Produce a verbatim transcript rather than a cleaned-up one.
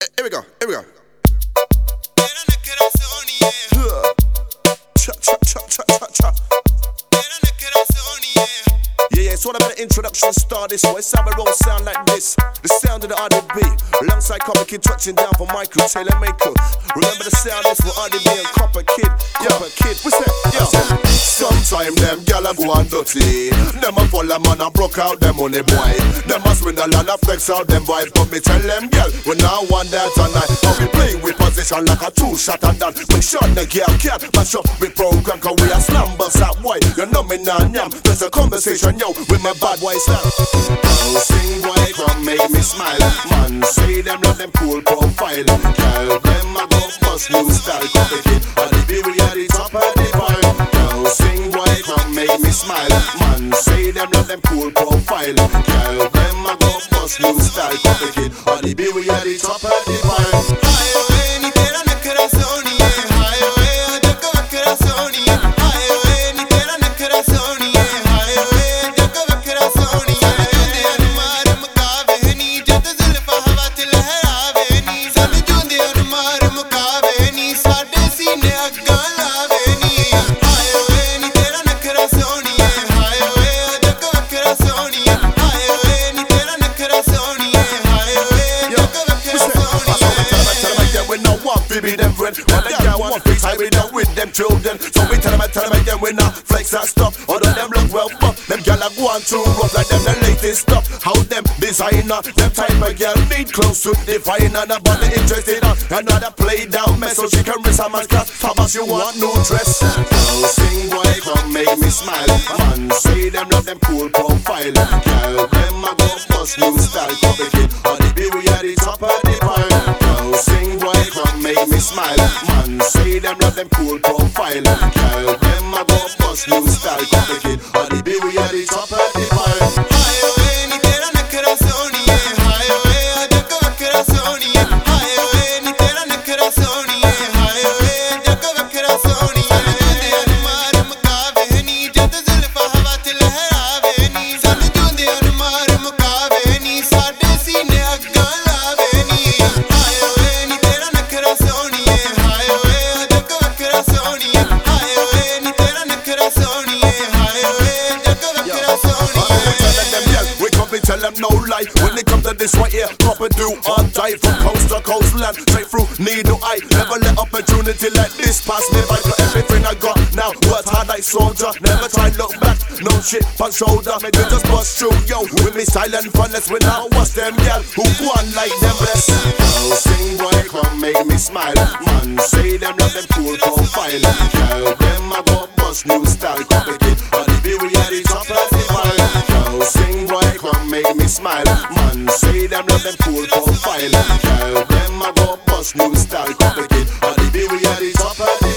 Here we go, here we go. Yeah, yeah, it's all about an introduction start this way. Cyber roll sound like this. The sound of the R D B. Alongside Copper Kid touching down for Michael Taylor Maker. Remember the sound is for R D B and Copper Kid. Copper Kid, what's that? Yo. Sometime them gyal a go and dirty. Them a fall a man a broke out them money boy. Them a swing a land a flex out them vibes. But me tell them gyal, we now want that tonight. How we play with position like a two shot and done. We shot the gyal cat, mash up we program cause we a slumbers that boy. You know me now nyam. There's a conversation yo with my bad boy style. Oh sing boy come make me smile. Man say them love them cool profile. Tell them I go bust new style. Copy Kid, and the be we at the top of the pile. Oh sing boy come make me smile. Man say them love them cool profile. Tell them I go bust new style. Copy Kid, and the be we at the top of the pile. Be them friend, but the girl want fix I with them with them children. So we tell them, I tell them again we not flex that stuff. Other them look well fuck, them girl are going too rough like them the latest stuff. How them designer, them type of girl need close to define and about the interested on another play down mess so she can risk a man's class. How much you want new dress? Oh sing boy come make me smile. Man say them love them cool profile. Girl them a go bust new style. Copy Kid, or the be we at the top of the pile. Oh sing boy come make me smile. Man say them love them cool profile. Girl them a go bust new style. Copy Kid, or the be we at the top of the pile. Tell them no lie when it comes to this right here. Proper do or die from coast to coast land. Straight through needle eye. Never let opportunity like this pass me by. For everything I got now worked hard like soldier. Never try look back. No shit on shoulder. Make me just bust through yo. With me silent funness. When I watch them gal who go on like them bless. Oh sing boy come make me smile. Man say them love them cool profile. Tell them I go bust new style. Copy Kid, or the be we at the top of the pile. Oh sing boy come make me smile. Man say them love them cool profile. Tell them I go bust new style. Copy Kid, or the be we at the top of the